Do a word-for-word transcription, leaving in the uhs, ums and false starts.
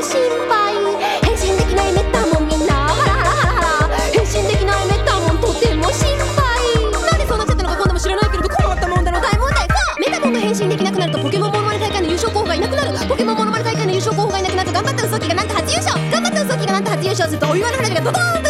心配。変身できないメッタモンみんなハラハラハラハラ。変身できないメッタモンとても心配。なんでそうなっちゃったのか今度も知らないけれど困ったもんだの大問題さ。メタモンが変身できなくなるとポケモンモノマネ大会の優勝候補がいなくなる。ポケモンモノマネ大会の優勝候補がいなくなると頑張ったウソッキがなんと初優勝。頑張ったウソッキがなんと初優勝するとお祝いの花火がドドーン